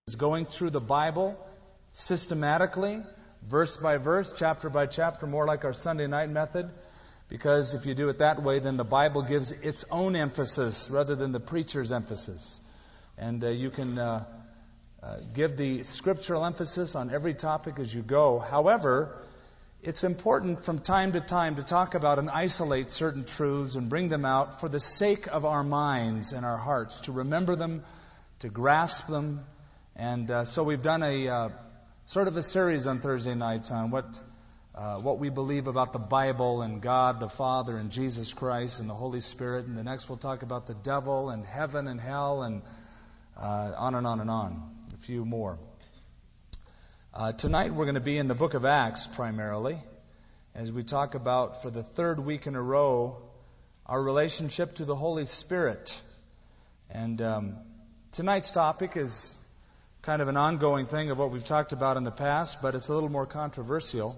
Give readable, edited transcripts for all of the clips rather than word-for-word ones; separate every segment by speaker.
Speaker 1: is going through the Bible systematically, verse by verse, chapter by chapter, more like our Sunday night method. Because if you do it that way, then the Bible gives its own emphasis rather than the preacher's emphasis. And you can give the scriptural emphasis on every topic as you go. However, it's important from time to time to talk about and isolate certain truths and bring them out for the sake of our minds and our hearts, to remember them, to grasp them. And so we've done a sort of a series on Thursday nights on what we believe about the Bible and God the Father and Jesus Christ and the Holy Spirit. And the next we'll talk about the devil and heaven and hell and on and on and on. A few more. Tonight we're going to be in the book of Acts primarily as we talk about, for the third week in a row, our relationship to the Holy Spirit. And tonight's topic is kind of an ongoing thing of what we've talked about in the past, but it's a little more controversial.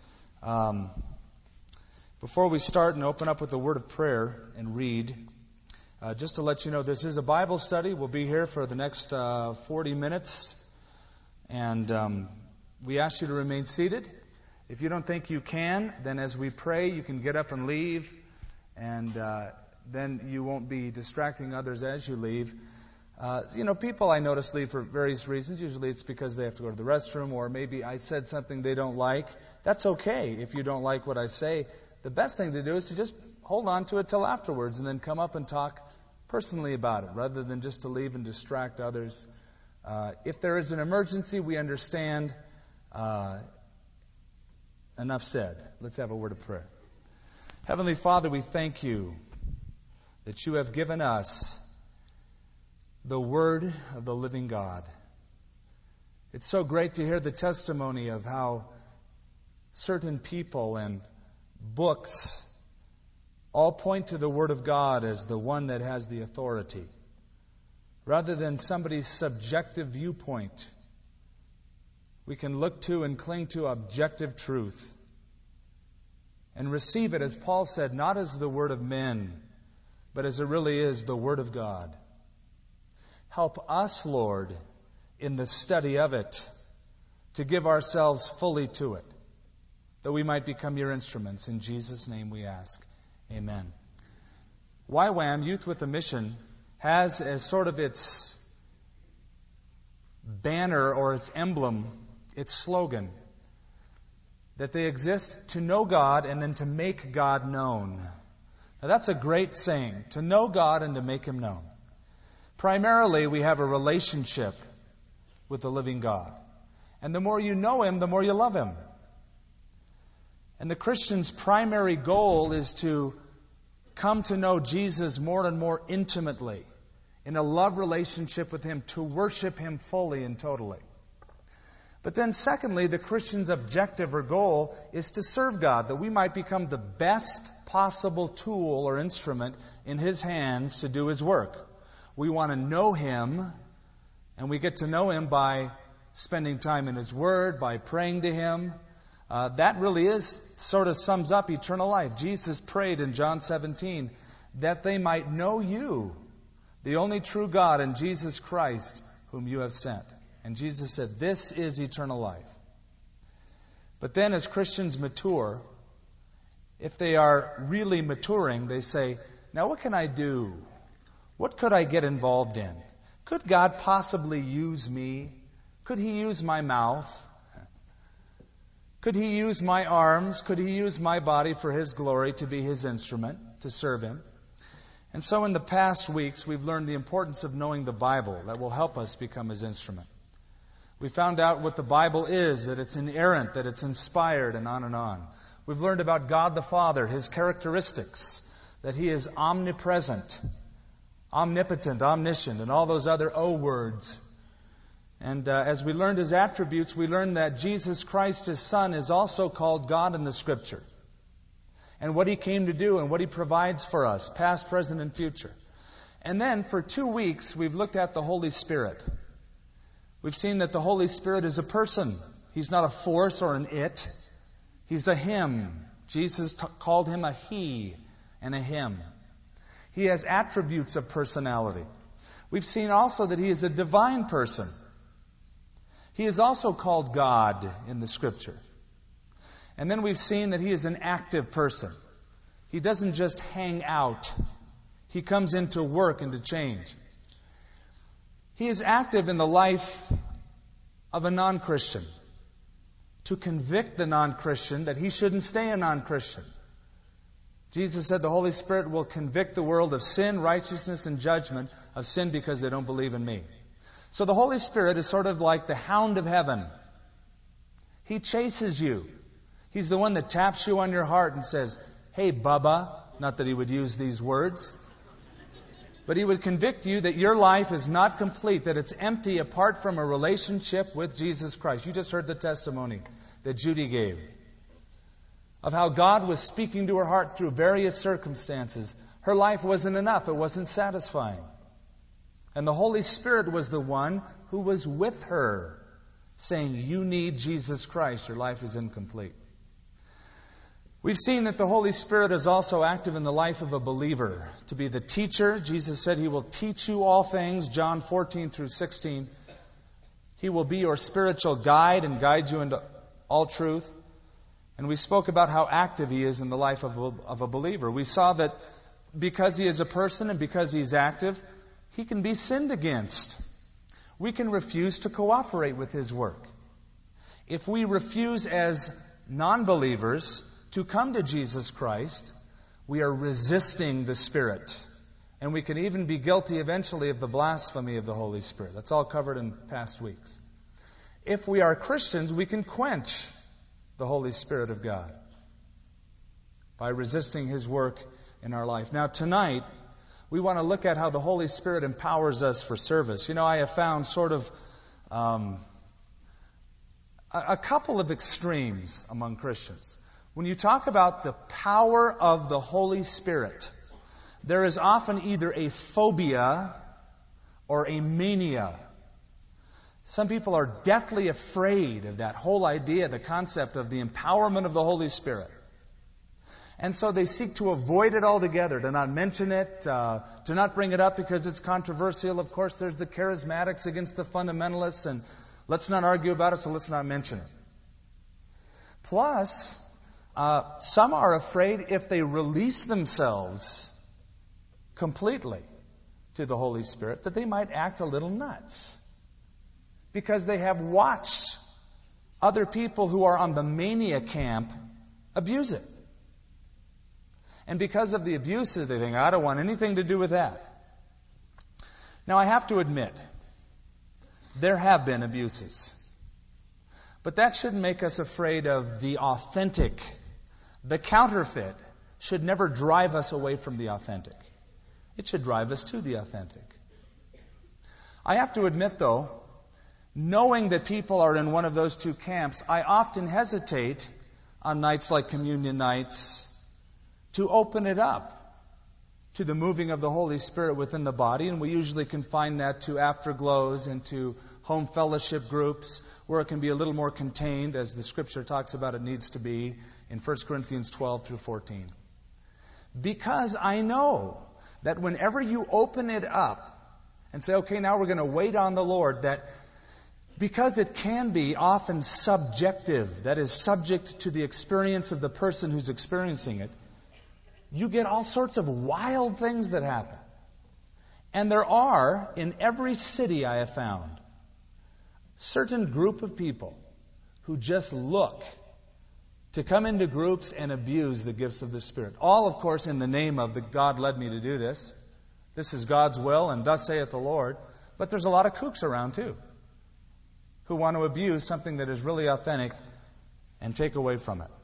Speaker 1: Before we start and open up with the word of prayer and read, just to let you know, this is a Bible study. We'll be here for the next 40 minutes. And we ask you to remain seated. If you don't think you can, then as we pray, you can get up and leave. And then you won't be distracting others as you leave. People I notice leave for various reasons. Usually it's because they have to go to the restroom, or maybe I said something they don't like. That's okay if you don't like what I say. The best thing to do is to just hold on to it till afterwards and then come up and talk personally about it, rather than just to leave and distract others. If there is an emergency, we understand. Enough said. Let's have a word of prayer. Heavenly Father, we thank you that you have given us the Word of the living God. It's so great to hear the testimony of how certain people and books all point to the Word of God as the one that has the authority, rather than somebody's subjective viewpoint. We can look to and cling to objective truth and receive it, as Paul said, not as the word of men, but as it really is, the Word of God. Help us, Lord, in the study of it, to give ourselves fully to it, that we might become your instruments. In Jesus' name we ask. Amen. YWAM, Youth with a Mission, has as sort of its banner or its emblem, its slogan, that they exist to know God and then to make God known. Now that's a great saying, to know God and to make Him known. Primarily, we have a relationship with the living God. And the more you know Him, the more you love Him. And the Christian's primary goal is to come to know Jesus more and more intimately, in a love relationship with Him, to worship Him fully and totally. But then secondly, the Christian's objective or goal is to serve God, that we might become the best possible tool or instrument in His hands to do His work. We want to know Him, and we get to know Him by spending time in His Word, by praying to Him. That really sort of sums up eternal life. Jesus prayed in John 17 that they might know you, the only true God, and Jesus Christ, whom you have sent. And Jesus said, this is eternal life. But then as Christians mature, if they are really maturing, they say, now what can I do? What could I get involved in? Could God possibly use me? Could He use my mouth? Could He use my arms? Could He use my body for His glory, to be His instrument, to serve Him? And so in the past weeks, we've learned the importance of knowing the Bible that will help us become His instrument. We found out what the Bible is, that it's inerrant, that it's inspired, and on and on. We've learned about God the Father, His characteristics, that He is omnipresent, omnipotent, omniscient, and all those other O words. And as we learned His attributes, we learned that Jesus Christ, His Son, is also called God in the Scripture. And what He came to do and what He provides for us, past, present, and future. And then for 2 weeks, we've looked at the Holy Spirit. We've seen that the Holy Spirit is a person. He's not a force or an it. He's a Him. Jesus called Him a He and a Him. He has attributes of personality. We've seen also that He is a divine person. He is also called God in the Scripture. And then we've seen that He is an active person. He doesn't just hang out. He comes in to work and to change. He is active in the life of a non-Christian, to convict the non-Christian that he shouldn't stay a non-Christian. Jesus said the Holy Spirit will convict the world of sin, righteousness, and judgment. Of sin because they don't believe in me. So the Holy Spirit is sort of like the hound of heaven. He chases you. He's the one that taps you on your heart and says, "Hey, Bubba," not that He would use these words, but He would convict you that your life is not complete, that it's empty apart from a relationship with Jesus Christ. You just heard the testimony that Judy gave of how God was speaking to her heart through various circumstances. Her life wasn't enough. It wasn't satisfying. And the Holy Spirit was the one who was with her, saying, "You need Jesus Christ. Your life is incomplete." We've seen that the Holy Spirit is also active in the life of a believer. To be the teacher, Jesus said He will teach you all things, John 14 through 16. He will be your spiritual guide and guide you into all truth. And we spoke about how active He is in the life of a believer. We saw that because He is a person and because He's active, He can be sinned against. We can refuse to cooperate with His work. If we refuse as non-believers to come to Jesus Christ, we are resisting the Spirit. And we can even be guilty eventually of the blasphemy of the Holy Spirit. That's all covered in past weeks. If we are Christians, we can quench the Holy Spirit of God by resisting His work in our life. Now tonight, we want to look at how the Holy Spirit empowers us for service. You know, I have found sort of a couple of extremes among Christians. When you talk about the power of the Holy Spirit, there is often either a phobia or a mania. Some people are deathly afraid of that whole idea, the concept of the empowerment of the Holy Spirit. And so they seek to avoid it altogether, to not mention it, to not bring it up because it's controversial. Of course, there's the charismatics against the fundamentalists, and let's not argue about it, so let's not mention it. Plus, some are afraid if they release themselves completely to the Holy Spirit that they might act a little nuts. Because they have watched other people who are on the mania camp abuse it. And because of the abuses, they think, "I don't want anything to do with that." Now, I have to admit, there have been abuses. But that shouldn't make us afraid of the authentic. The counterfeit should never drive us away from the authentic. It should drive us to the authentic. I have to admit, though, knowing that people are in one of those two camps, I often hesitate on nights like communion nights to open it up to the moving of the Holy Spirit within the body. And we usually confine that to afterglows and to home fellowship groups where it can be a little more contained, as the Scripture talks about it needs to be in 1 Corinthians 12 through 14. Because I know that whenever you open it up and say, "Okay, now we're going to wait on the Lord," that because it can be often subjective, that is subject to the experience of the person who's experiencing it, you get all sorts of wild things that happen. And there are, in every city I have found, certain group of people who just look to come into groups and abuse the gifts of the Spirit. All, of course, in the name of the "God led me to do this. This is God's will, and thus saith the Lord." But there's a lot of kooks around, too, who want to abuse something that is really authentic and take away from it.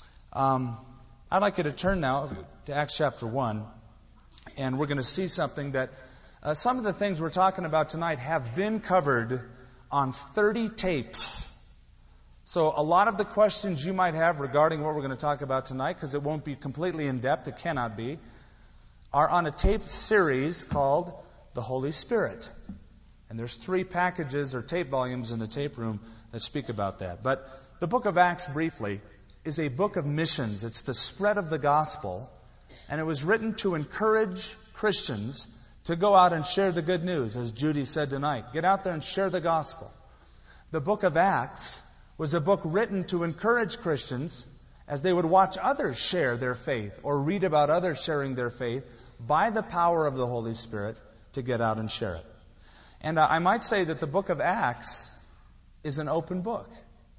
Speaker 1: I'd like you to turn now to Acts chapter 1, and we're going to see something that some of the things we're talking about tonight have been covered on 30 tapes. So a lot of the questions you might have regarding what we're going to talk about tonight, because it won't be completely in-depth, it cannot be, are on a tape series called The Holy Spirit. And there's 3 packages or tape volumes in the tape room that speak about that. But the book of Acts, briefly, is a book of missions. It's the spread of the gospel. And it was written to encourage Christians to go out and share the good news, as Judy said tonight. Get out there and share the gospel. The book of Acts was a book written to encourage Christians as they would watch others share their faith or read about others sharing their faith by the power of the Holy Spirit to get out and share it. And I might say that the book of Acts is an open book.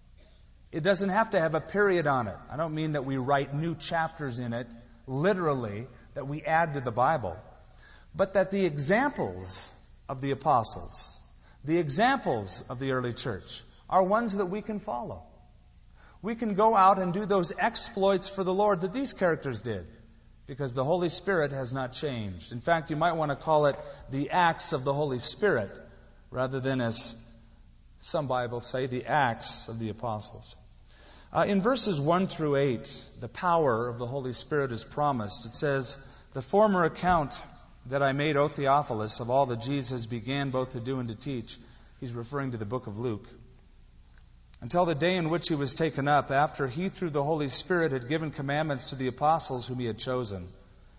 Speaker 1: It doesn't have to have a period on it. I don't mean that we write new chapters in it, literally, that we add to the Bible, but that the examples of the apostles, the examples of the early church, are ones that we can follow. We can go out and do those exploits for the Lord that these characters did, because the Holy Spirit has not changed. In fact, you might want to call it the acts of the Holy Spirit, rather than, as some Bibles say, the acts of the apostles. In verses 1 through 8, the power of the Holy Spirit is promised. It says, "The former account that I made, O Theophilus, of all that Jesus began both to do and to teach," he's referring to the book of Luke, "until the day in which he was taken up, after he through the Holy Spirit had given commandments to the apostles whom he had chosen,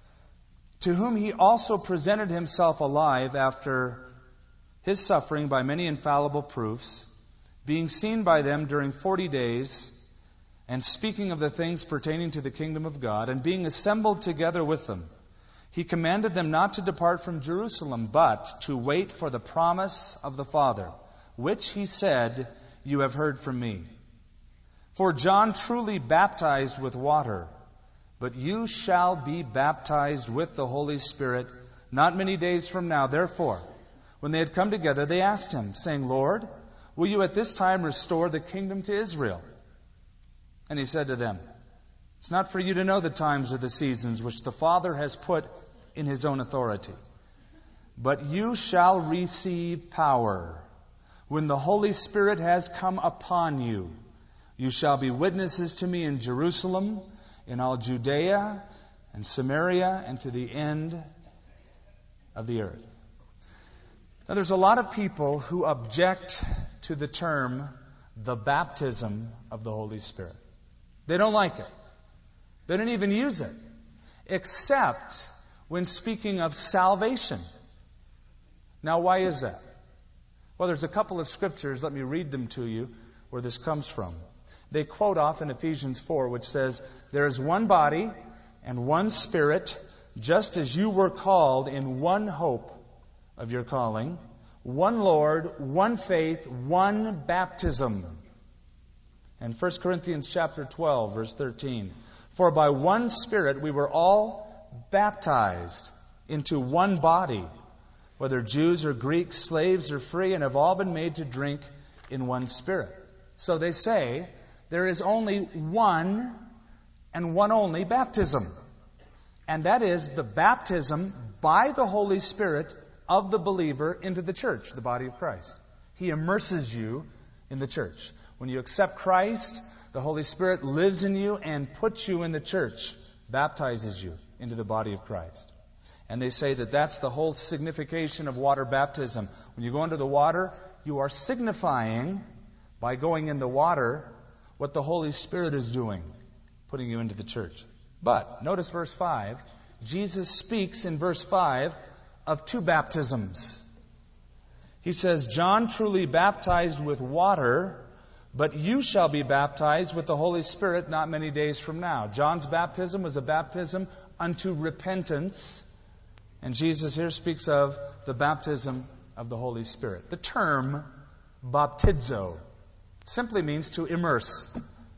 Speaker 1: to whom he also presented himself alive after his suffering by many infallible proofs, being seen by them during 40 days, and speaking of the things pertaining to the kingdom of God, and being assembled together with them, he commanded them not to depart from Jerusalem, but to wait for the promise of the Father, which he said, you have heard from me. For John truly baptized with water, but you shall be baptized with the Holy Spirit not many days from now. Therefore, when they had come together, they asked him, saying, Lord, will you at this time restore the kingdom to Israel? And he said to them, it's not for you to know the times or the seasons which the Father has put in his own authority, but you shall receive power when the Holy Spirit has come upon you. You shall be witnesses to me in Jerusalem, in all Judea and Samaria, and to the end of the earth. Now, there's a lot of people who object to the term, the baptism of the Holy Spirit. They don't like it. They don't even use it, except when speaking of salvation. Now, why is that? Well, there's a couple of scriptures, let me read them to you, where this comes from. They quote off in Ephesians 4, which says, there is one body and one Spirit, just as you were called in one hope of your calling, one Lord, one faith, one baptism. And 1 Corinthians chapter 12, verse 13, for by one Spirit we were all baptized into one body, whether Jews or Greeks, slaves or free, and have all been made to drink in one Spirit. So they say there is only one and one only baptism. And that is the baptism by the Holy Spirit of the believer into the church, the body of Christ. He immerses you in the church. When you accept Christ, the Holy Spirit lives in you and puts you in the church, baptizes you into the body of Christ. And they say that that's the whole signification of water baptism. When you go into the water, you are signifying, by going in the water, what the Holy Spirit is doing, putting you into the church. But, notice verse 5, Jesus speaks in verse 5 of two baptisms. He says, John truly baptized with water, but you shall be baptized with the Holy Spirit not many days from now. John's baptism was a baptism unto repentance, and Jesus here speaks of the baptism of the Holy Spirit. The term baptizo simply means to immerse.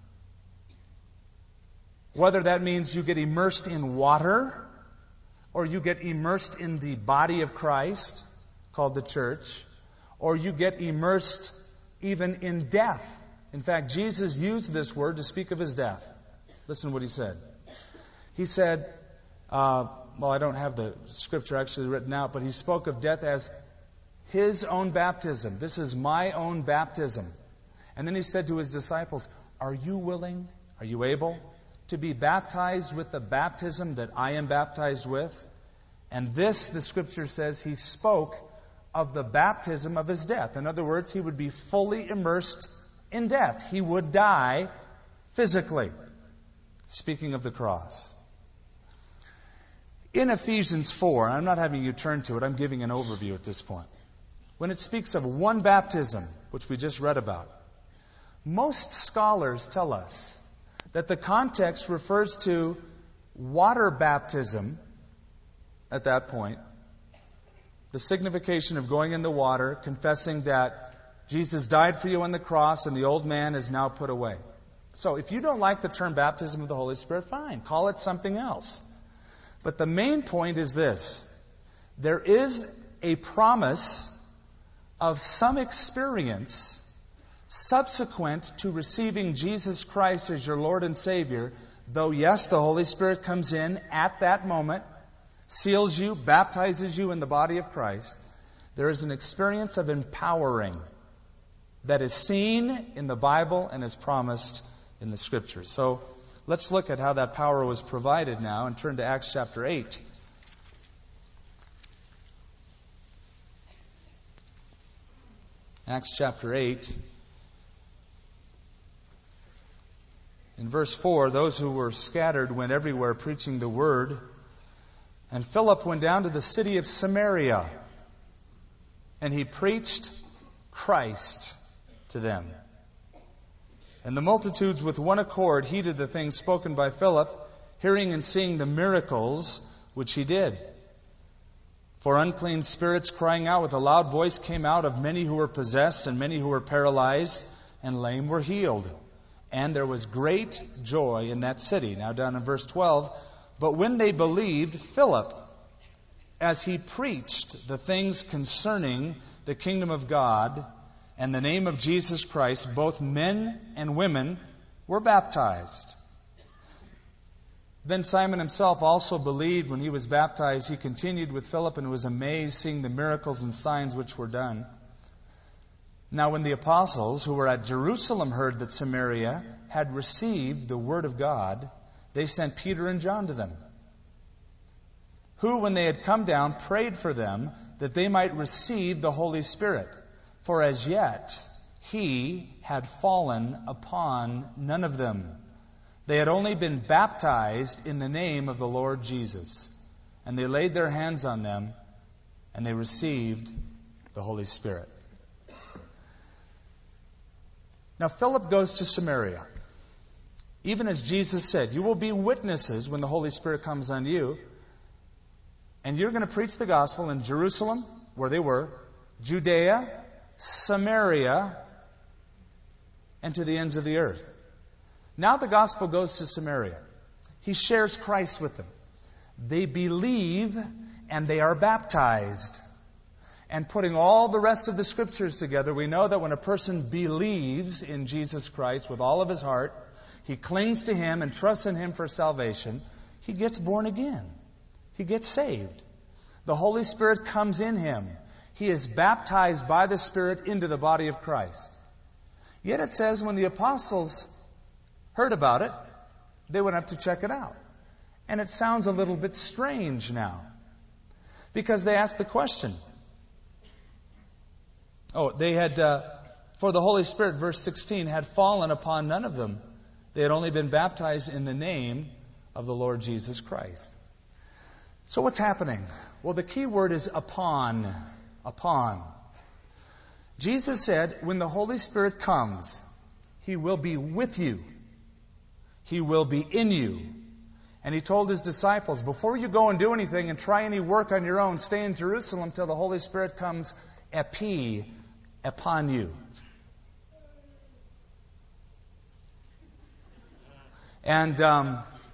Speaker 1: Whether that means you get immersed in water or you get immersed in the body of Christ, called the church, or you get immersed even in death. In fact, Jesus used this word to speak of his death. Listen to what he said. He said, I don't have the scripture actually written out, but he spoke of death as his own baptism. This is my own baptism. And then he said to his disciples, are you willing, are you able to be baptized with the baptism that I am baptized with? And this, the scripture says, he spoke of the baptism of his death. In other words, he would be fully immersed in death. He would die physically. Speaking of the cross. In Ephesians 4, I'm not having you turn to it, I'm giving an overview at this point. when it speaks of one baptism, which we just read about, most scholars tell us that the context refers to water baptism at that point, the signification of going in the water, confessing that Jesus died for you on the cross and the old man is now put away. So if you don't like the term baptism of the Holy Spirit, fine, call it something else. But the main point is this: there is a promise of some experience subsequent to receiving Jesus Christ as your Lord and Savior, though yes, the Holy Spirit comes in at that moment, seals you, baptizes you in the body of Christ. There is an experience of empowering that is seen in the Bible and is promised in the Scriptures. So let's look at how that power was provided now and turn to Acts chapter 8. Acts chapter 8. In verse 4, those who were scattered went everywhere preaching the word. And Philip went down to the city of Samaria, and he preached Christ to them. And the multitudes with one accord heeded the things spoken by Philip, hearing and seeing the miracles which he did. For unclean spirits, crying out with a loud voice, came out of many who were possessed, and many who were paralyzed and lame were healed. And there was great joy in that city. Now down in verse 12, but when they believed Philip, as he preached the things concerning the kingdom of God and the name of Jesus Christ, both men and women were baptized. Then Simon himself also believed. When he was baptized, he continued with Philip and was amazed, seeing the miracles and signs which were done. Now when the apostles who were at Jerusalem heard that Samaria had received the word of God, they sent Peter and John to them, who, when they had come down, prayed for them that they might receive the Holy Spirit. For as yet he had fallen upon none of them. They had only been baptized in the name of the Lord Jesus. And they laid their hands on them, and they received the Holy Spirit. Now Philip goes to Samaria. Even as Jesus said, you will be witnesses when the Holy Spirit comes on you. And you're going to preach the gospel in Jerusalem, where they were, Judea, Samaria, and to the ends of the earth. Now the gospel goes to Samaria. He shares Christ with them. They believe and they are baptized. And putting all the rest of the Scriptures together, we know that when a person believes in Jesus Christ with all of his heart, he clings to Him and trusts in Him for salvation, he gets born again. He gets saved. The Holy Spirit comes in him. He is baptized by the Spirit into the body of Christ. Yet it says when the apostles heard about it, they went up to check it out. And it sounds a little bit strange now, because they asked the question. They had, for the Holy Spirit, verse 16, had fallen upon none of them. They had only been baptized in the name of the Lord Jesus Christ. So what's happening? Well, the key word is upon. Upon. Jesus said, when the Holy Spirit comes, He will be with you. He will be in you. And He told His disciples, before you go and do anything and try any work on your own, stay in Jerusalem till the Holy Spirit comes upon you. And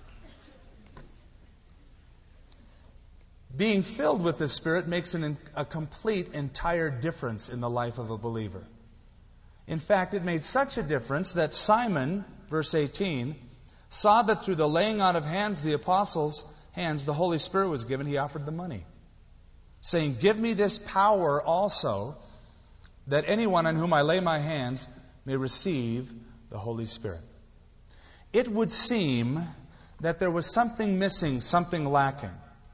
Speaker 1: being filled with the Spirit makes a complete, entire difference in the life of a believer. In fact, it made such a difference that Simon, verse 18, saw that through the laying on of hands, the apostles' hands, the Holy Spirit was given. He offered the money, saying, give me this power also, that anyone on whom I lay my hands may receive the Holy Spirit. It would seem that there was something missing, something lacking.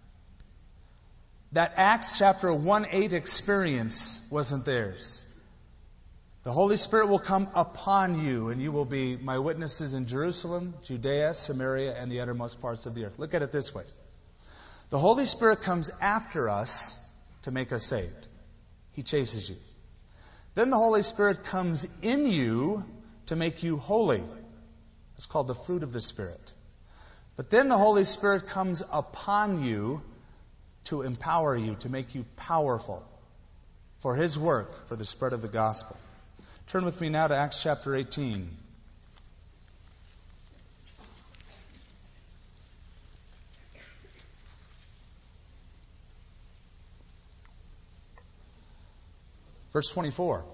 Speaker 1: That Acts chapter 1:8 experience wasn't theirs. The Holy Spirit will come upon you, and you will be my witnesses in Jerusalem, Judea, Samaria, and the uttermost parts of the earth. Look at it this way. The Holy Spirit comes after us to make us saved. He chases you. Then the Holy Spirit comes in you to make you holy. It's called the fruit of the Spirit. But then the Holy Spirit comes upon you to empower you, to make you powerful for His work, for the spread of the gospel. Turn with me now to Acts chapter 18. Verse 24.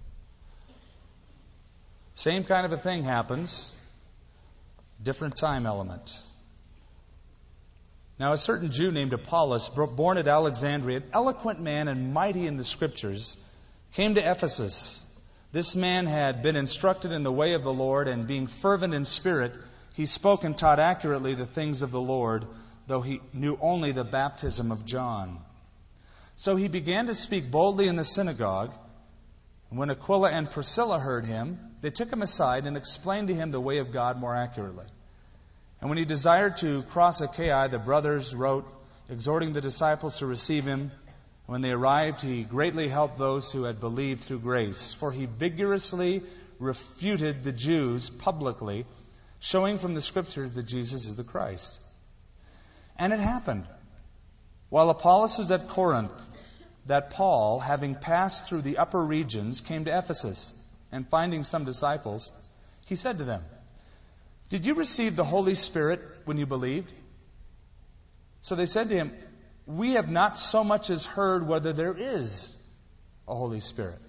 Speaker 1: Same kind of a thing happens. Different time element. Now a certain Jew named Apollos, born at Alexandria, an eloquent man and mighty in the Scriptures, came to Ephesus. This man had been instructed in the way of the Lord, and being fervent in spirit, he spoke and taught accurately the things of the Lord, though he knew only the baptism of John. So he began to speak boldly in the synagogue. And when Aquila and Priscilla heard him, they took him aside and explained to him the way of God more accurately. And when he desired to cross Achaia, the brothers wrote, exhorting the disciples to receive him. When they arrived, he greatly helped those who had believed through grace, for he vigorously refuted the Jews publicly, showing from the Scriptures that Jesus is the Christ. And it happened, while Apollos was at Corinth, that Paul, having passed through the upper regions, came to Ephesus, and finding some disciples, he said to them, "Did you receive the Holy Spirit when you believed?" So they said to him, "We have not so much as heard whether there is a Holy Spirit."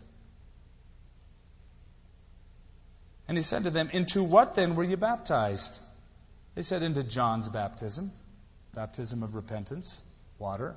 Speaker 1: And he said to them, "Into what then were you baptized?" They said, "Into John's baptism, baptism of repentance, water."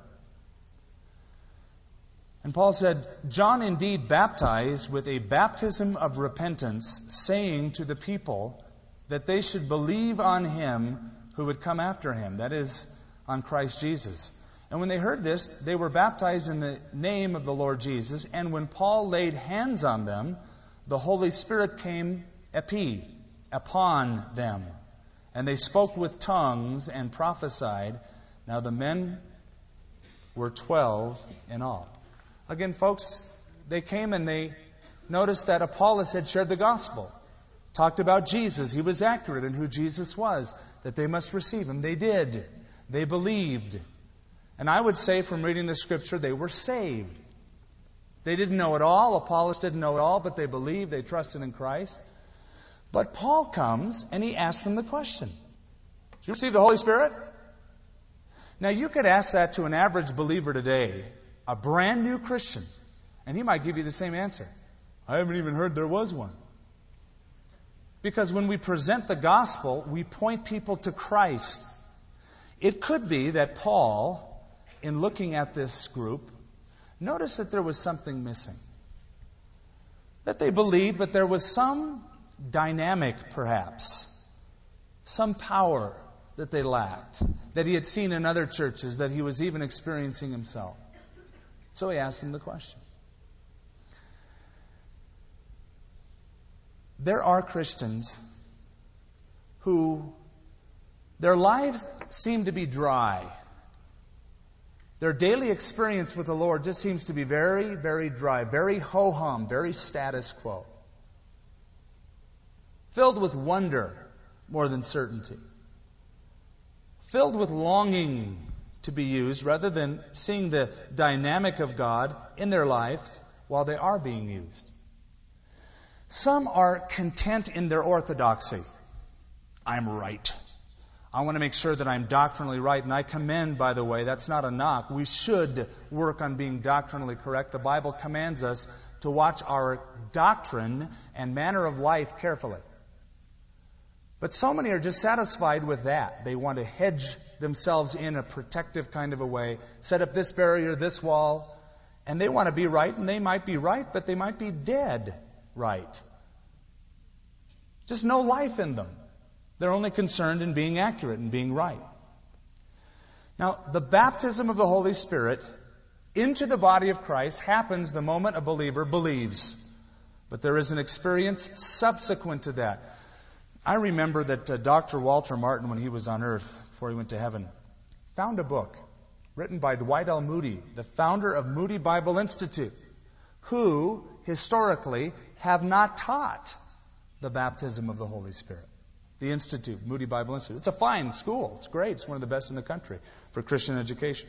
Speaker 1: And Paul said, "John indeed baptized with a baptism of repentance, saying to the people that they should believe on him who would come after him, that is, on Christ Jesus. And when they heard this, they were baptized in the name of the Lord Jesus. And when Paul laid hands on them, the Holy Spirit came upon them. And they spoke with tongues and prophesied. Now the men were 12 in all." Again, folks, they came and they noticed that Apollos had shared the gospel, talked about Jesus. He was accurate in who Jesus was, that they must receive him. They did. They believed. And I would say from reading the Scripture, they were saved. They didn't know it all. Apollos didn't know it all, but they believed. They trusted in Christ. But Paul comes and he asks them the question, "Did you receive the Holy Spirit?" Now you could ask that to an average believer today, a brand new Christian, and he might give you the same answer. "I haven't even heard there was one." Because when we present the gospel, we point people to Christ. It could be that Paul, in looking at this group, noticed that there was something missing. That they believed, but there was some dynamic, perhaps, some power that they lacked, that he had seen in other churches, that he was even experiencing himself. So he asked them the question. There are Christians who their lives seem to be dry. Their daily experience with the Lord just seems to be very, very dry, very ho-hum, very status quo. Filled with wonder more than certainty. Filled with longing to be used rather than seeing the dynamic of God in their lives while they are being used. Some are content in their orthodoxy. I'm right. I want to make sure that I'm doctrinally right. And I commend, by the way, that's not a knock. We should work on being doctrinally correct. The Bible commands us to watch our doctrine and manner of life carefully. But so many are just satisfied with that. They want to hedge themselves in a protective kind of a way, set up this barrier, this wall, and they want to be right, and they might be right, but they might be dead right. Just no life in them. They're only concerned in being accurate and being right. Now, the baptism of the Holy Spirit into the body of Christ happens the moment a believer believes. But there is an experience subsequent to that. I remember that Dr. Walter Martin, when he was on earth, before he went to heaven, found a book written by Dwight L. Moody, the founder of Moody Bible Institute. who, historically, have not taught the baptism of the Holy Spirit. The Institute, Moody Bible Institute. It's a fine school. It's great. It's one of the best in the country for Christian education.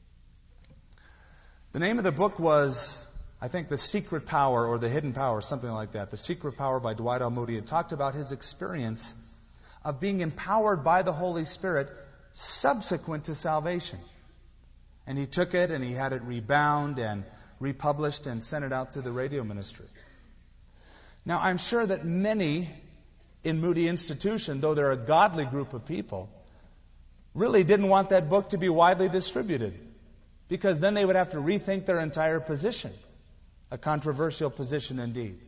Speaker 1: The name of the book was, I think, The Secret Power or The Hidden Power, something like that. The Secret Power by Dwight L. Moody. It talked about his experience of being empowered by the Holy Spirit subsequent to salvation. And he took it and he had it rebound and republished and sent it out through the radio ministry. Now, I'm sure that many in Moody Institution, though they're a godly group of people, really didn't want that book to be widely distributed, because then they would have to rethink their entire position. A controversial position indeed.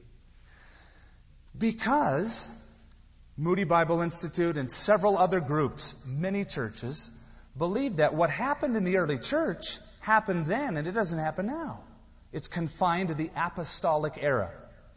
Speaker 1: Because Moody Bible Institute and several other groups, many churches, believed that what happened in the early church happened then, and it doesn't happen now. It's confined to the apostolic era.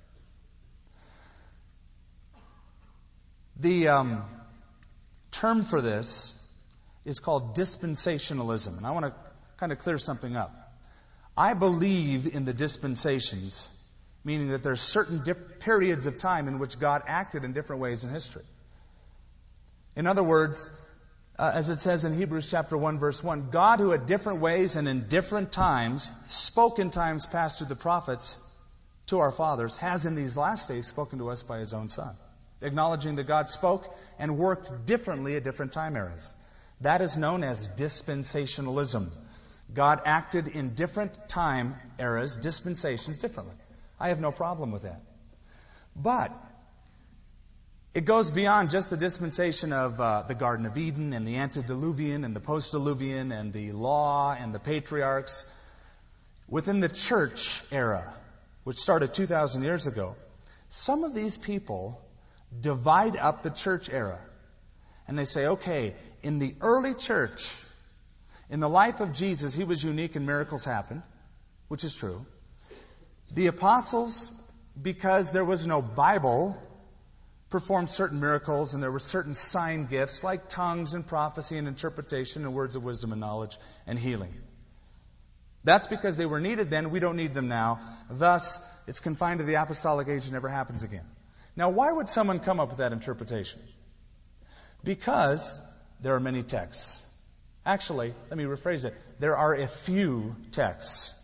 Speaker 1: The term for this is called dispensationalism. And I want to kind of clear something up. I believe in the dispensations, meaning that there are certain periods of time in which God acted in different ways in history. In other words, as it says in Hebrews chapter 1, verse 1, God who at different ways and in different times spoke in times past to the prophets, to our fathers, has in these last days spoken to us by His own Son. Acknowledging that God spoke and worked differently at different time eras. That is known as dispensationalism. God acted in different time eras, dispensations, differently. I have no problem with that. But it goes beyond just the dispensation of the Garden of Eden and the antediluvian and the postdiluvian and the law and the patriarchs. Within the church era, which started 2,000 years ago, some of these people divide up the church era. And they say, okay, in the early church, in the life of Jesus, He was unique and miracles happened, which is true. The apostles, because there was no Bible, performed certain miracles, and there were certain sign gifts like tongues and prophecy and interpretation and words of wisdom and knowledge and healing. That's because they were needed then. We don't need them now. Thus, it's confined to the apostolic age and never happens again. Now, why would someone come up with that interpretation? Because there are many texts. Actually, let me rephrase it. There are a few texts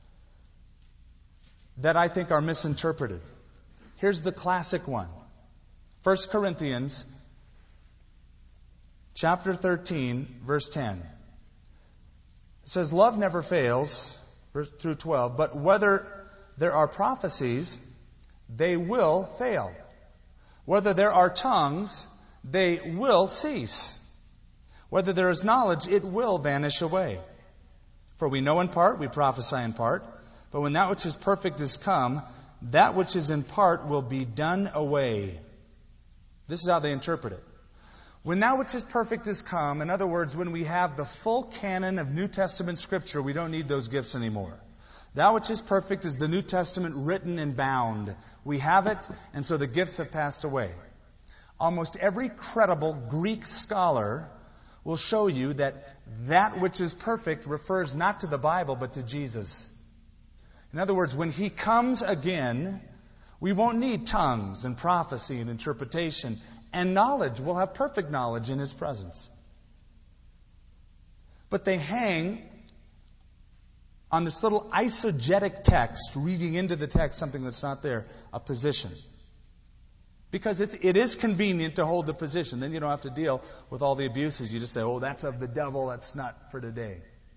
Speaker 1: that I think are misinterpreted. Here's the classic one. 1 Corinthians chapter 13, verse 10. It says, love never fails, through 12, but whether there are prophecies, they will fail. Whether there are tongues, they will cease. Whether there is knowledge, it will vanish away. For we know in part, we prophesy in part, but when that which is perfect is come, that which is in part will be done away. This is how they interpret it. When that which is perfect is come, in other words, when we have the full canon of New Testament Scripture, we don't need those gifts anymore. That which is perfect is the New Testament written and bound. We have it, and so the gifts have passed away. Almost every credible Greek scholar will show you that that which is perfect refers not to the Bible, but to Jesus. In other words, when He comes again, we won't need tongues and prophecy and interpretation and knowledge. We'll have perfect knowledge in His presence. But they hang on this little eisegetic text, reading into the text something that's not there, a position. Because it is convenient to hold the position. Then you don't have to deal with all the abuses. You just say, oh, that's of the devil, that's not for today.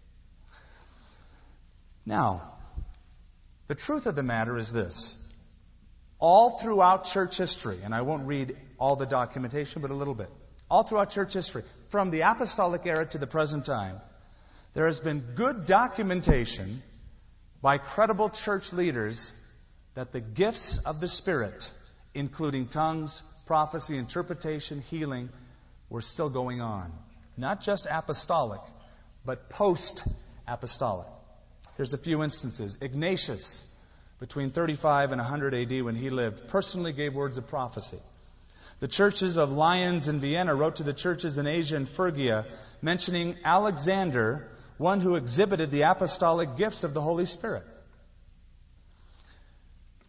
Speaker 1: Now, the truth of the matter is this. All throughout church history, and I won't read all the documentation, but a little bit. All throughout church history, from the apostolic era to the present time, there has been good documentation by credible church leaders that the gifts of the Spirit, including tongues, prophecy, interpretation, healing, were still going on. Not just apostolic, but post-apostolic. Here's a few instances. Ignatius, between 35 and 100 AD when he lived, personally gave words of prophecy. The churches of Lyons and Vienna wrote to the churches in Asia and Phrygia, mentioning Alexander, one who exhibited the apostolic gifts of the Holy Spirit.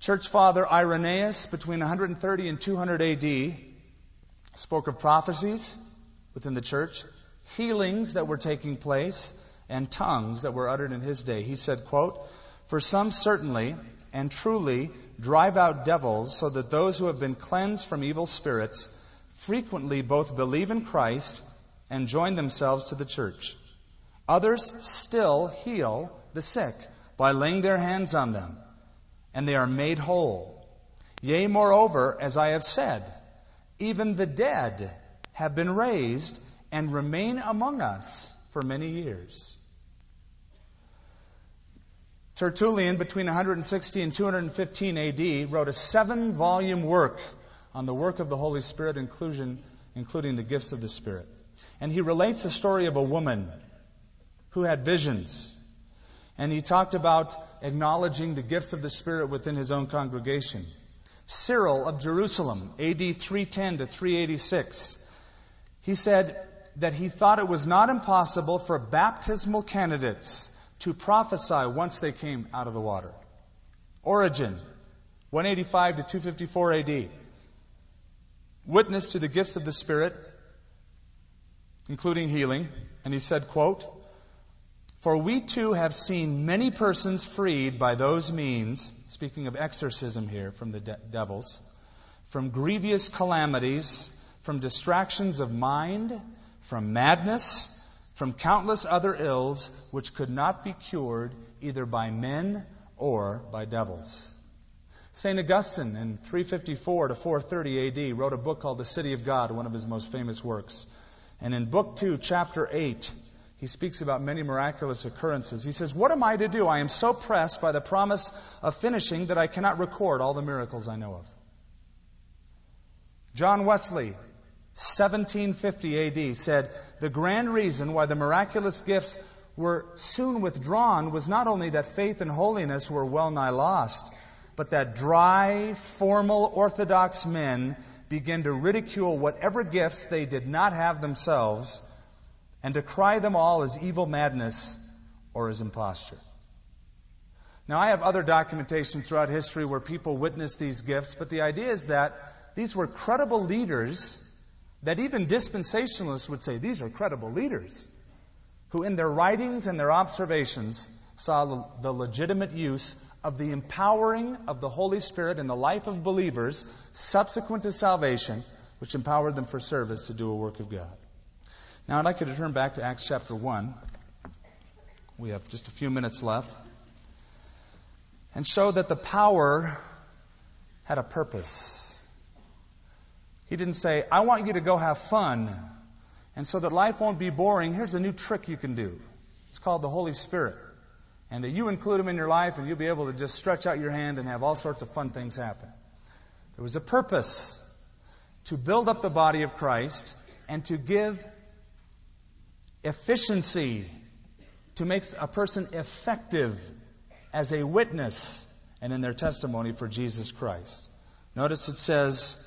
Speaker 1: Church Father Irenaeus, between 130 and 200 AD, spoke of prophecies within the church, healings that were taking place, and tongues that were uttered in his day. He said, quote, "For some certainly and truly drive out devils, so that those who have been cleansed from evil spirits frequently both believe in Christ and join themselves to the church. Others still heal the sick by laying their hands on them, and they are made whole. Yea, moreover, as I have said, even the dead have been raised and remain among us for many years." Tertullian, between 160 and 215 AD, wrote a 7-volume work on the work of the Holy Spirit, including the gifts of the Spirit. And he relates the story of a woman who had visions. And he talked about acknowledging the gifts of the Spirit within his own congregation. Cyril of Jerusalem, AD 310 to 386, he said that he thought it was not impossible for baptismal candidates to prophesy once they came out of the water. Origen, 185 to 254 AD, witnessed to the gifts of the Spirit, including healing, and he said, quote, "For we too have seen many persons freed by those means," speaking of exorcism here from the devils, "from grievous calamities, from distractions of mind, from madness, from countless other ills which could not be cured either by men or by devils." St. Augustine, in 354 to 430 AD, wrote a book called The City of God, one of his most famous works. And in Book 2, Chapter 8, he speaks about many miraculous occurrences. He says, "What am I to do? I am so pressed by the promise of finishing that I cannot record all the miracles I know of." John Wesley, 1750 AD, said, "The grand reason why the miraculous gifts were soon withdrawn was not only that faith and holiness were well nigh lost, but that dry, formal, orthodox men began to ridicule whatever gifts they did not have themselves and to cry them all as evil madness or as imposture." Now, I have other documentation throughout history where people witnessed these gifts, but the idea is that these were credible leaders that even dispensationalists would say these are credible leaders who in their writings and their observations saw the legitimate use of the empowering of the Holy Spirit in the life of believers subsequent to salvation, which empowered them for service to do a work of God. Now I'd like you to turn back to Acts chapter 1. We have just a few minutes left. And show that the power had a purpose. He didn't say, "I want you to go have fun. And so that life won't be boring, here's a new trick you can do. It's called the Holy Spirit. And you include Him in your life and you'll be able to just stretch out your hand and have all sorts of fun things happen." There was a purpose to build up the body of Christ and to give efficiency, to make a person effective as a witness and in their testimony for Jesus Christ. Notice it says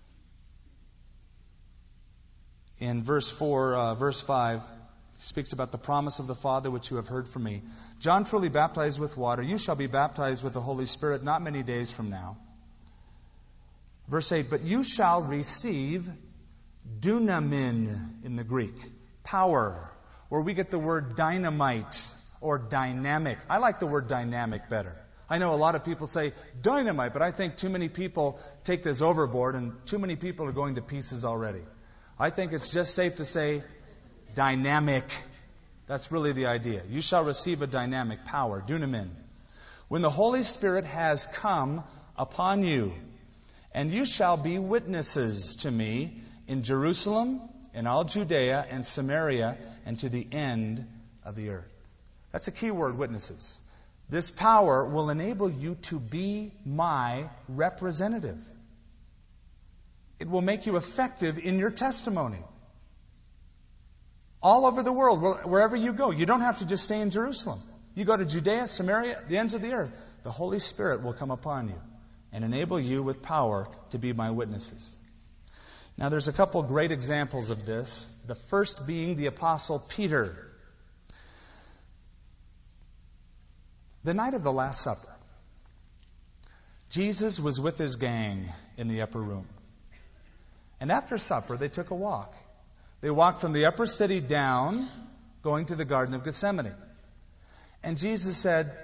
Speaker 1: in verse 5, he speaks about the promise of the Father which you have heard from me. "John truly baptized with water. You shall be baptized with the Holy Spirit not many days from now." Verse 8, "But you shall receive dunamin," in the Greek, power, where we get the word dynamite or dynamic. I like the word dynamic better. I know a lot of people say dynamite, but I think too many people take this overboard and too many people are going to pieces already. I think it's just safe to say dynamic. That's really the idea. You shall receive a dynamic power, dunamin, when the Holy Spirit has come upon you, and you shall be witnesses to me in Jerusalem, in all Judea and Samaria, and to the end of the earth. That's a key word, witnesses. This power will enable you to be my representative. It will make you effective in your testimony. All over the world, wherever you go. You don't have to just stay in Jerusalem. You go to Judea, Samaria, the ends of the earth. The Holy Spirit will come upon you and enable you with power to be my witnesses. Now, there's a couple great examples of this. The first being the Apostle Peter. The night of the Last Supper, Jesus was with his gang in the upper room. And after supper, they took a walk. They walked from the upper city down, going to the Garden of Gethsemane. And Jesus said,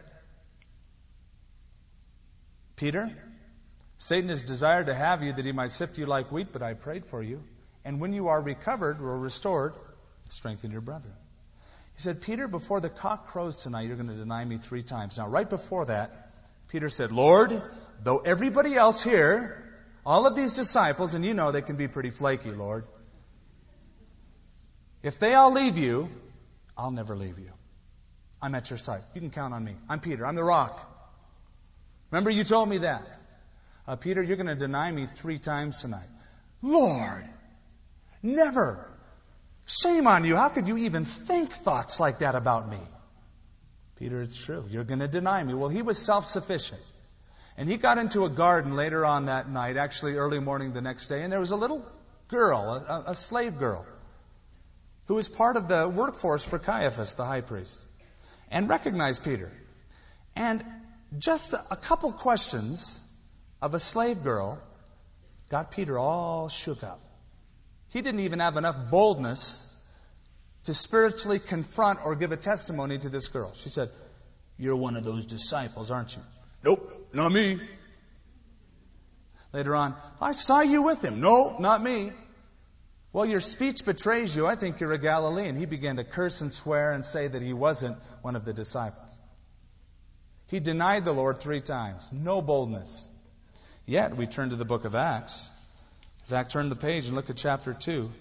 Speaker 1: Peter, Satan has desired to have you that he might sift you like wheat, but I prayed for you. And when you are recovered or restored, strengthen your brethren. He said, Peter, before the cock crows tonight, you're going to deny me 3 times. Now, right before that, Peter said, Lord, though everybody else here, all of these disciples, and you know they can be pretty flaky, Lord, if they all leave you, I'll never leave you. I'm at your side. You can count on me. I'm Peter. I'm the rock. Remember you told me that. Peter, you're going to deny me 3 times tonight. Lord, never. Shame on you. How could you even think thoughts like that about me? Peter, it's true. You're going to deny me. Well, he was self-sufficient. And he got into a garden later on that night, actually early morning the next day, and there was a little girl, a slave girl, who was part of the workforce for Caiaphas, the high priest, and recognized Peter. And just a couple questions of a slave girl got Peter all shook up. He didn't even have enough boldness to spiritually confront or give a testimony to this girl. She said, you're one of those disciples, aren't you? Nope, not me. Later on, I saw you with him. No, not me. Well, your speech betrays you. I think you're a Galilean. He began to curse and swear and say that he wasn't one of the disciples. He denied the Lord 3 times. No boldness. Yet, we turn to the book of Acts. In fact, turn the page and look at chapter 2.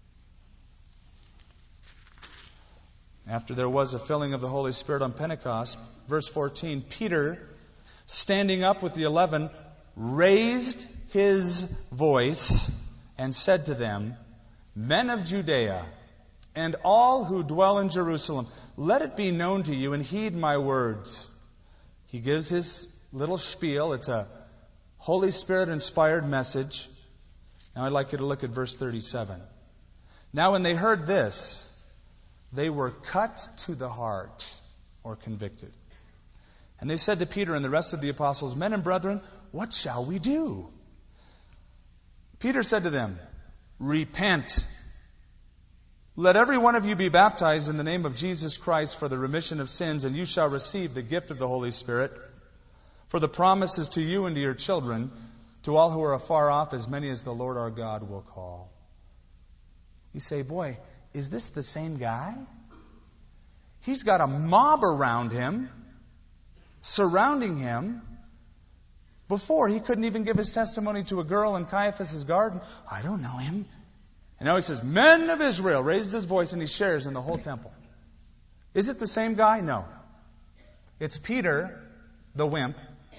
Speaker 1: After there was a filling of the Holy Spirit on Pentecost, verse 14, Peter, standing up with the 11, raised his voice and said to them, Men of Judea, and all who dwell in Jerusalem, let it be known to you and heed my words. He gives his little spiel. It's a Holy Spirit-inspired message. Now I'd like you to look at verse 37. Now when they heard this, they were cut to the heart, or convicted. And they said to Peter and the rest of the apostles, Men and brethren, what shall we do? Peter said to them, Repent. Let every one of you be baptized in the name of Jesus Christ for the remission of sins, and you shall receive the gift of the Holy Spirit. For the promise is to you and to your children, to all who are afar off, as many as the Lord our God will call. You say, boy, is this the same guy? He's got a mob around him, surrounding him. Before, he couldn't even give his testimony to a girl in Caiaphas' garden. I don't know him. And now he says, Men of Israel, raises his voice and he shares in the whole temple. Is it the same guy? No. It's Peter, the wimp.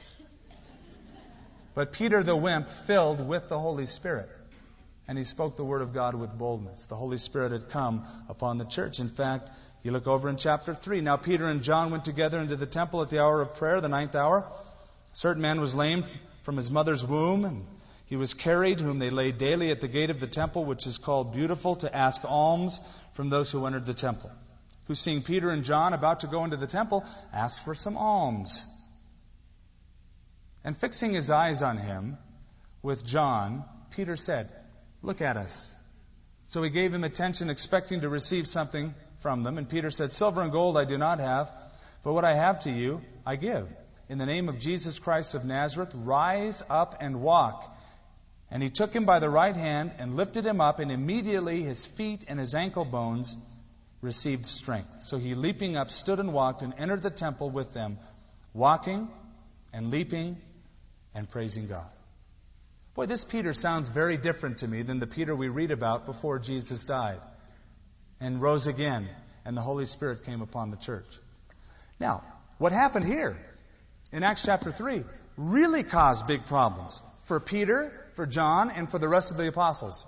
Speaker 1: But Peter, the wimp, filled with the Holy Spirit. And he spoke the word of God with boldness. The Holy Spirit had come upon the church. In fact, you look over in chapter 3. Now Peter and John went together into the temple at the hour of prayer, the 9th hour. A certain man was lame from his mother's womb, and he was carried, whom they laid daily at the gate of the temple, which is called Beautiful, to ask alms from those who entered the temple. Who, seeing Peter and John about to go into the temple, asked for some alms. And fixing his eyes on him with John, Peter said, Look at us. So he gave him attention, expecting to receive something from them. And Peter said, Silver and gold I do not have, but what I have to you I give. In the name of Jesus Christ of Nazareth, rise up and walk. And he took him by the right hand and lifted him up, and immediately his feet and his ankle bones received strength. So he, leaping up, stood and walked and entered the temple with them, walking and leaping and praising God. Boy, this Peter sounds very different to me than the Peter we read about before Jesus died and rose again, and the Holy Spirit came upon the church. Now, what happened here in Acts chapter 3 really caused big problems for Peter, for John, and for the rest of the apostles.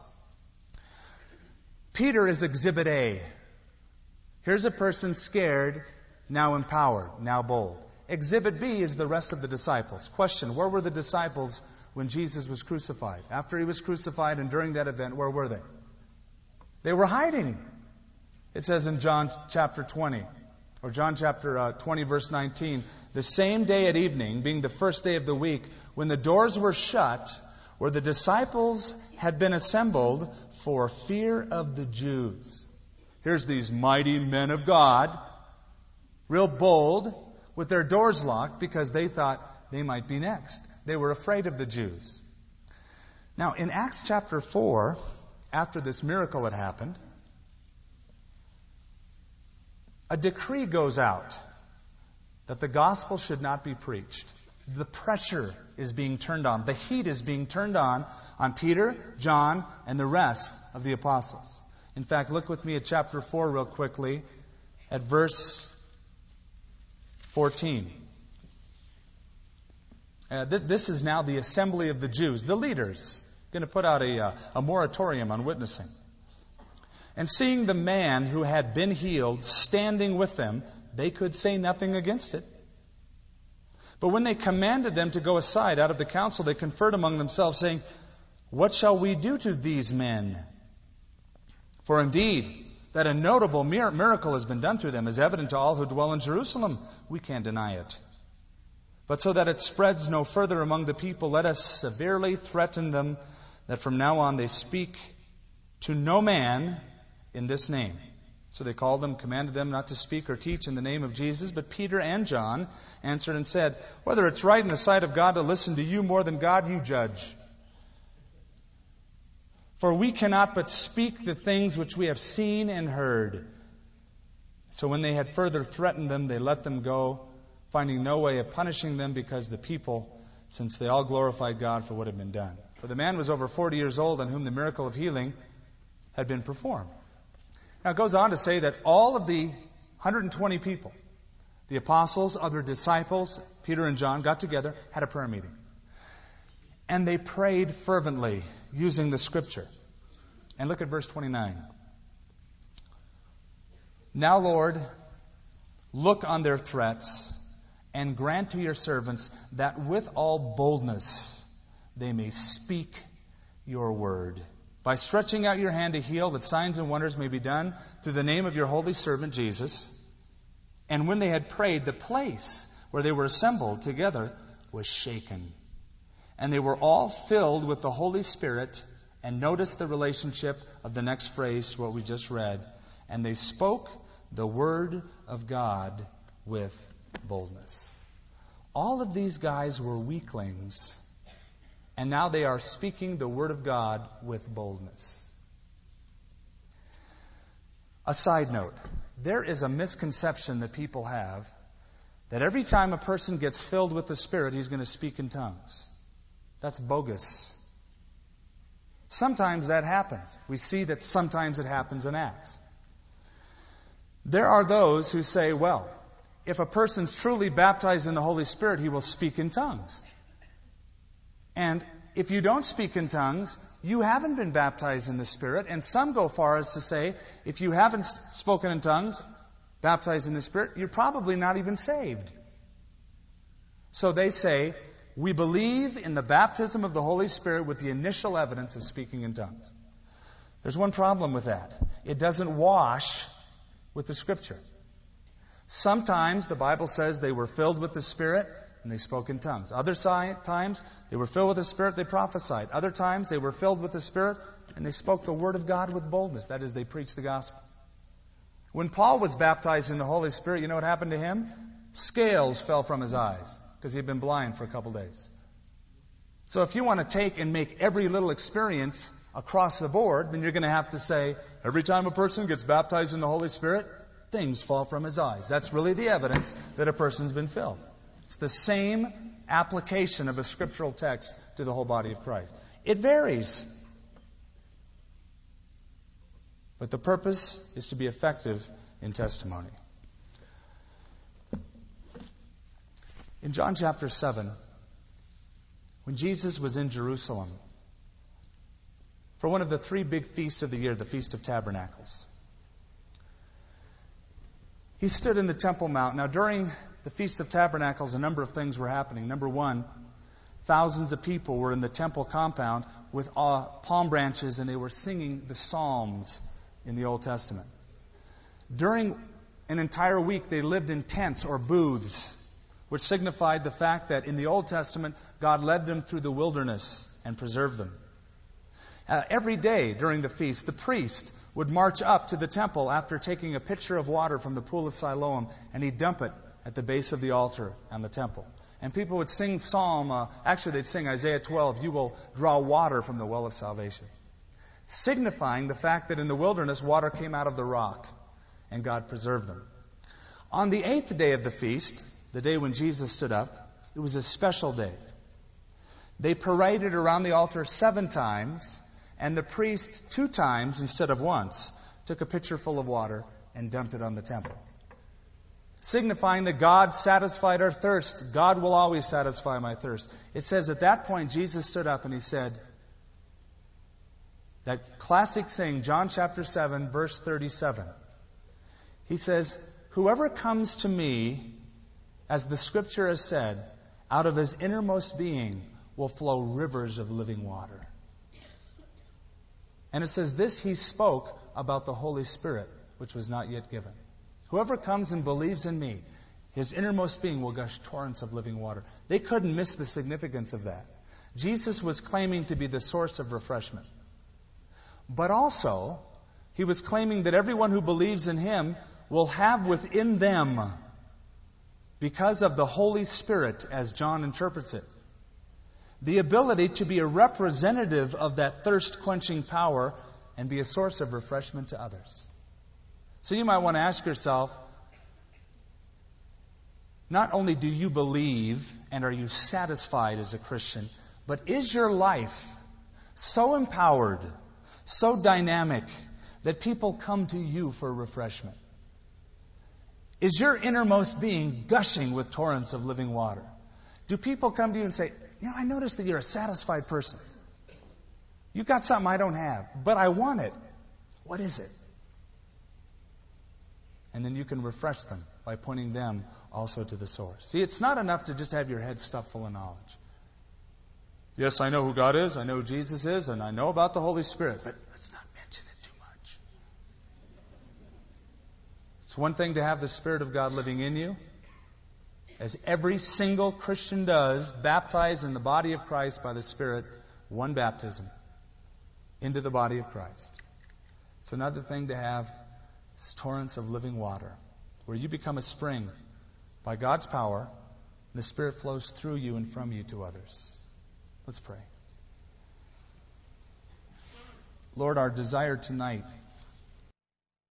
Speaker 1: Peter is exhibit A. Here's a person scared, now empowered, now bold. Exhibit B is the rest of the disciples. Question, where were the disciples when Jesus was crucified? After he was crucified and during that event, where were they? They were hiding. It says in John chapter 20, Or John chapter 20, verse 19. The same day at evening, being the first day of the week, when the doors were shut, where the disciples had been assembled for fear of the Jews. Here's these mighty men of God, real bold, with their doors locked because they thought they might be next. They were afraid of the Jews. Now, in Acts chapter 4, after this miracle had happened, a decree goes out that the gospel should not be preached. The pressure is being turned on. The heat is being turned on Peter, John, and the rest of the apostles. In fact, look with me at chapter 4 real quickly at verse 14. This is now the assembly of the Jews, the leaders, going to put out a moratorium on witnessing. And seeing the man who had been healed standing with them, they could say nothing against it. But when they commanded them to go aside out of the council, they conferred among themselves, saying, "What shall we do to these men? For indeed, that a notable miracle has been done through them is evident to all who dwell in Jerusalem. We can't deny it. But so that it spreads no further among the people, let us severely threaten them that from now on they speak to no man in this name." So they called them, commanded them not to speak or teach in the name of Jesus. But Peter and John answered and said, "Whether it's right in the sight of God to listen to you more than God, you judge. For we cannot but speak the things which we have seen and heard." So when they had further threatened them, they let them go, finding no way of punishing them because the people, since they all glorified God for what had been done. For the man was over 40 years old on whom the miracle of healing had been performed. Now it goes on to say that all of the 120 people, the apostles, other disciples, Peter and John, got together, had a prayer meeting. And they prayed fervently using the Scripture. And look at verse 29. "Now, Lord, look on their threats and grant to your servants that with all boldness they may speak your word. By stretching out your hand to heal, that signs and wonders may be done through the name of your holy servant Jesus." And when they had prayed, the place where they were assembled together was shaken. And they were all filled with the Holy Spirit. And notice the relationship of the next phrase to what we just read. And they spoke the word of God with boldness. All of these guys were weaklings. And now they are speaking the word of God with boldness. A side note. There is a misconception that people have that every time a person gets filled with the Spirit, he's going to speak in tongues. That's bogus. Sometimes that happens. We see that sometimes it happens in Acts. There are those who say, well, if a person's truly baptized in the Holy Spirit, he will speak in tongues. And if you don't speak in tongues, you haven't been baptized in the Spirit. And some go far as to say, if you haven't spoken in tongues, baptized in the Spirit, you're probably not even saved. So they say, we believe in the baptism of the Holy Spirit with the initial evidence of speaking in tongues. There's one problem with that. It doesn't wash with the Scripture. Sometimes the Bible says they were filled with the Spirit and they spoke in tongues. Other times they were filled with the Spirit, they prophesied. Other times they were filled with the Spirit and they spoke the Word of God with boldness. That is, they preached the gospel. When Paul was baptized in the Holy Spirit, you know what happened to him? Scales fell from his eyes because he had been blind for a couple days. So if you want to take and make every little experience across the board, then you're going to have to say, every time a person gets baptized in the Holy Spirit, things fall from his eyes. That's really the evidence that a person's been filled. It's the same application of a scriptural text to the whole body of Christ. It varies. But the purpose is to be effective in testimony. In John chapter 7, when Jesus was in Jerusalem for one of the 3 big feasts of the year, the Feast of Tabernacles, he stood in the Temple Mount. Now, during the Feast of Tabernacles, a number of things were happening. Number one, thousands of people were in the temple compound with palm branches, and they were singing the Psalms in the Old Testament. During an entire week they lived in tents or booths, which signified the fact that in the Old Testament, God led them through the wilderness and preserved them. Every day during the feast, the priest would march up to the temple after taking a pitcher of water from the pool of Siloam, and he'd dump it at the base of the altar and the temple. And people would sing they'd sing Isaiah 12, "You will draw water from the well of salvation," signifying the fact that in the wilderness, water came out of the rock, and God preserved them. On the 8th day of the feast, the day when Jesus stood up, it was a special day. They paraded around the altar 7 times, and the priest 2 times instead of once took a pitcher full of water and dumped it on the temple, signifying that God satisfied our thirst. God will always satisfy my thirst. It says at that point Jesus stood up and he said, that classic saying, John chapter 7, verse 37. He says, "Whoever comes to me, as the Scripture has said, out of his innermost being will flow rivers of living water." And it says this he spoke about the Holy Spirit, which was not yet given. Whoever comes and believes in me, his innermost being will gush torrents of living water. They couldn't miss the significance of that. Jesus was claiming to be the source of refreshment. But also, he was claiming that everyone who believes in him will have within them, because of the Holy Spirit, as John interprets it, the ability to be a representative of that thirst-quenching power and be a source of refreshment to others. So you might want to ask yourself, not only do you believe and are you satisfied as a Christian, but is your life so empowered, so dynamic, that people come to you for refreshment? Is your innermost being gushing with torrents of living water? Do people come to you and say, I noticed that you're a satisfied person. You've got something I don't have, but I want it. What is it? And then you can refresh them by pointing them also to the source. See, it's not enough to just have your head stuffed full of knowledge. Yes, I know who God is, I know who Jesus is, and I know about the Holy Spirit, but let's not mention it too much. It's one thing to have the Spirit of God living in you, as every single Christian does, baptized in the body of Christ by the Spirit, one baptism into the body of Christ. It's another thing to have torrents of living water, where you become a spring by God's power, and the Spirit flows through you and from you to others. Let's pray. Lord, our desire tonight